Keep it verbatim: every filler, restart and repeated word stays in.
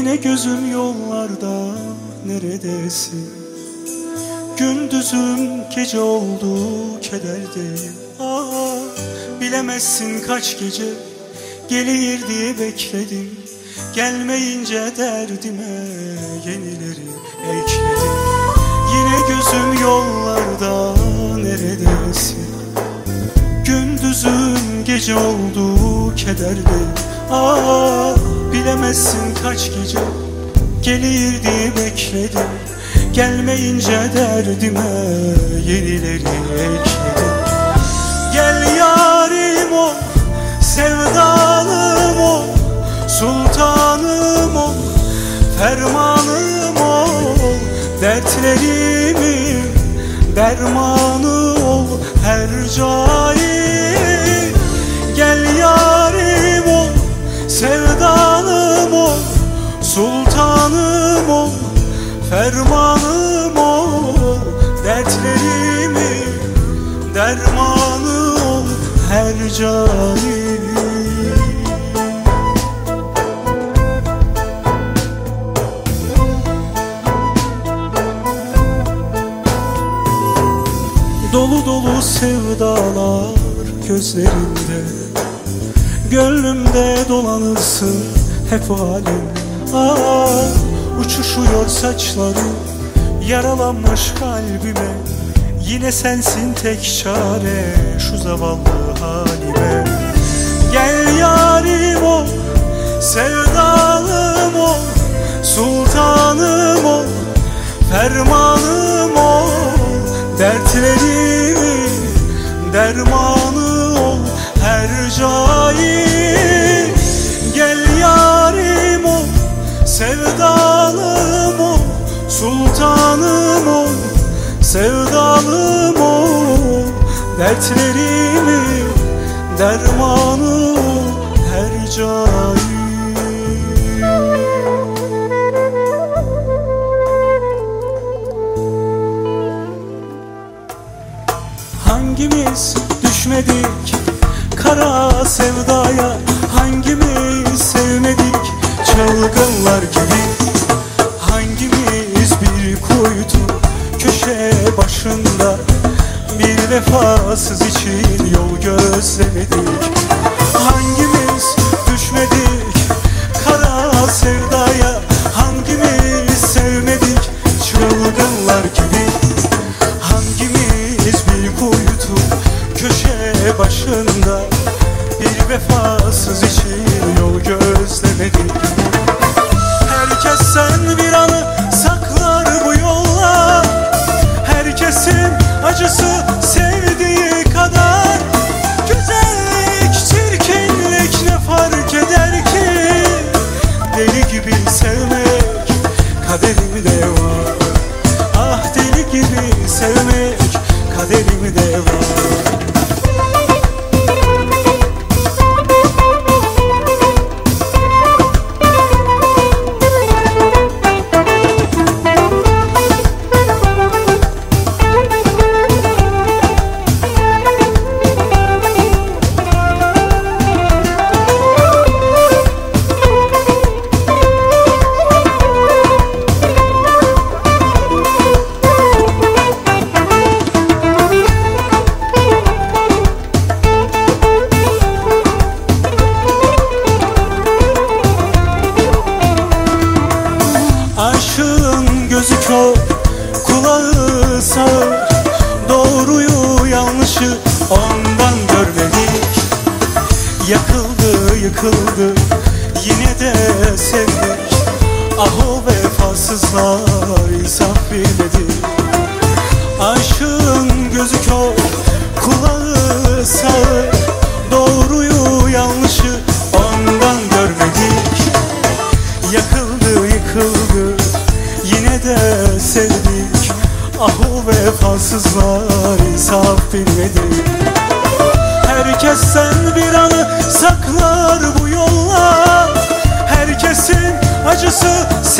Yine gözüm yollarda, neredesin? Gündüzüm gece oldu, kederdeyim. Ah, bilemezsin kaç gece gelir diye bekledim. Gelmeyince derdime yenileri ekledim. Yine gözüm yollarda, neredesin? Gündüzüm gece oldu, kederdeyim. Ah, bilemezsin kaç gece gelir diye bekledim. Gelmeyince derdime yenileri ekledim. Gel yarim ol, sevdalım ol, sultanım ol, fermanım ol, dertlerimin dermanı ol her cahil. Gel yarim ol, sevdalım ol, sultanım ol, fermanım ol, dertlerimin dermanı ol her cahil. Dolu dolu sevdalar gözlerimde, gönlümde dolanırsın hep halim. Ah, uçuşuyor saçlarım yaralanmış kalbime. Yine sensin tek çare şu zavallı halime. Gel yarim ol, sevdalım ol, sultanım ol, fermanım ol, dertlerimin dermanı ol her cahil. Gel yarim ol, sevdalım ol, sultanım ol, sevdalım ol, dertlerimin dermanı ol her cahil. Hangimiz düşmedik kara sevdaya, hangimiz sevmedik çılgınlar gibi? Hangimiz bir kuytu köşe başında bir vefasız için yol gözlemedik? Hangimiz düşmedik kara sevdaya, hangimiz sevmedik çılgınlar gibi? Hangimiz bir kuytu köşe başında bir vefasız için yol gözlemedik? Herkes sen bir anı saklar bu yolla, herkesin acısı sevdiği kadar. Güzellik, çirkinlik ne fark eder ki? Deli gibi sevmek kaderimde var. Ah, deli gibi sevmek kaderimde var. Aşığın gözü kör, kulağı sağır, doğruyu yanlışı ondan görmedik. Yakıldı yıkıldı yine de sevdik. Ah, o vefasızlar insaf bilmedi. Aşığın gözü kör, kulağı sağır, doğruyu yanlışı ondan görmedik. Yakıldı yıkıldı yine de sevdik. Ah, o vefasızlar insaf bilmedi. Herkes sen bir anı saklar bu yolla, herkesin acısı